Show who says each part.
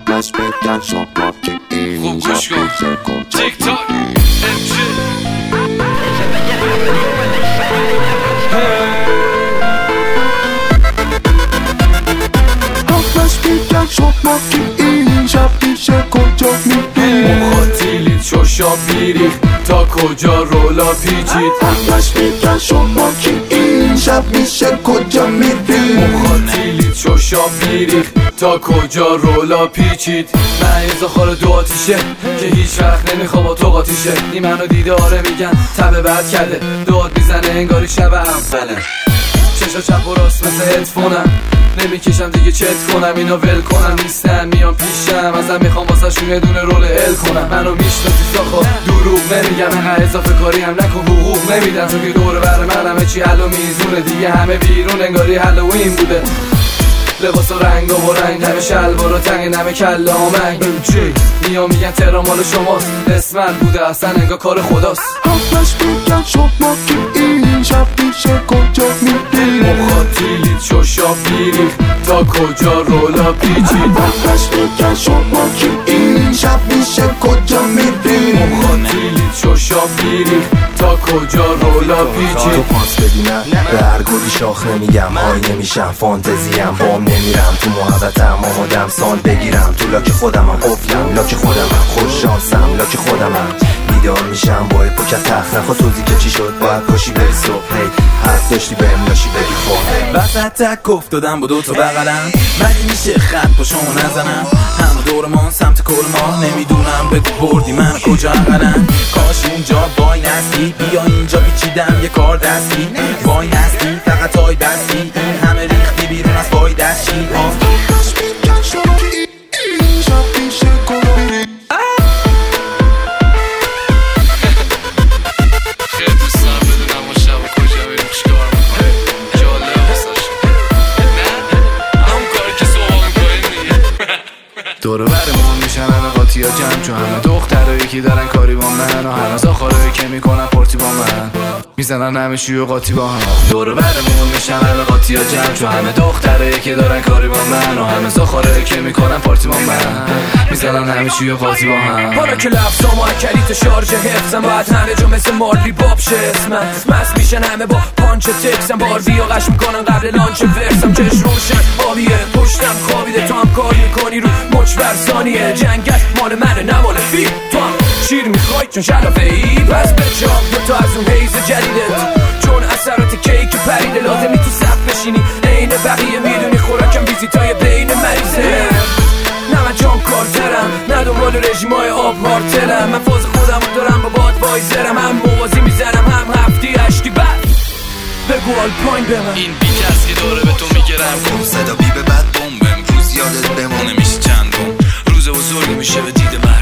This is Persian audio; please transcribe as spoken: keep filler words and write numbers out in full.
Speaker 1: بس بگن شما که این
Speaker 2: خوب گوش کن تیک تاک امجی
Speaker 1: بس بگن شما که این شب میشه کجا میرید
Speaker 2: مخاطیلید شوشا بیریخ تا کجا رولا پیچید
Speaker 1: بس بگن شما که این شب میشه کجا میرید
Speaker 2: مخاطیلید شوشا بیریخ تا کجا رولا پیچید من ایزا خار دو آتیشه که هیچ وقت نمیخوا با تو قاطیشه این منو دیده آره میگن تبه بد کرده داد میزنه انگاری شب اوله چشا چپ و راست مثل هدفونم نمیکشم دیگه چت کنم اینا ول کنم نیستن میان پیشم ازم میخوام واسه شون یه دونه رول ال کنم منو میشناسی ساخا دروغ نمیگم انقدر اضافه کاری هم نکن حقوق نمیدم تو که دور بر من همه چی حل و میزونه دیگه همه بیرون انگاری هالوین بوده لباس و رنگ و رنگ همه شلوار و تنگ همه کله آمنگ میان میگن تهران مال شماست اسمن بوده اصلا انگار کار خداست
Speaker 1: بس بگن شما که این شب میشه کجا میرید
Speaker 2: مخاطیلید شوشا بیریخ تا کجا رولا پیچید
Speaker 1: بس بگن شما که این شب میشه کجا میرید
Speaker 2: مخاطیلید شوشا بیریخ تا کجا رولا پیچید
Speaker 3: تو پاس بدینم به هر گلی شاخ نمیگم های نمیشم فانتزیم بام نمیرم تو محبتم آمادم سال بگیرم تو لاک خودمم قفلم لاک خودمم خوش شانسم لاک خودمم بیدار میشم با پوکت تخت نخوا توضیح که چی شد باید پاشی بری صبح حرف داشتی بهم لاشی بگی خود
Speaker 4: وسط تک افتادم با دوتا بغلم مگه میشه خط با شما نزنم همه دورمان سمت کل ما نمیدونم بگو بردی من کجا اقلم کاش اونجا وای نستی بیا اینجا بیچیدم یه کار دستی وای نستی فقط های دستی این همه ریختی بیرون از وای دستی
Speaker 1: بس بگن شما که این شب میشه کجا میرید
Speaker 2: خیلی دوست دارم بدونم ما شب کجا میریم چیکار میکنیم جالبه واسه نه همون کاری که صبح میکنیم دیگه دور برمون میشن همه قاطی ها جمع چون همه دخترایی که دارن کاری با من و همه زاخارایی که میکنن پارتی با من میزنن همه شیو و قاطی با هم دور برمون میشن همه قاطی ها جمع چون همه دخترایی که دارن کاری با من و همه زاخارایی که میکنن پارتی با من میزنن همه شیو و قاطی با هم حالا که لفظام و اکریت شارژ حفظم باید همه جا مثل مارلی باب شه اسمم مست میشن همه با پانچ تکسم باربی و قش میکنن قبل لانچ ورسم چش روشن آبیه پشتم خوابیده تو هم کار میکنی رو مچ بر ثانیه جنگت مال منه نه مال فی تو هم شیر میخوای چون شلافه ای پس بچام دو تا از اون حیز جدیدت چون اثرات کیک پریده لازمی تو صف بشینی عین بقیه میدونی خوراکم ویزیتای بین مریضه نه من جان کارترم نه دنبال رژیمای آب هارتلم من فاز خودم دارم با باد وایزرم هم موازی میزنم هم هفتی هشتی بعد بگو آل پاین به من این بیک هست که داره به تو میگرم
Speaker 4: کن صدا بی به بعد بوم امروز یادت بمونه میشه چندم روز بزرگی میشه به دید من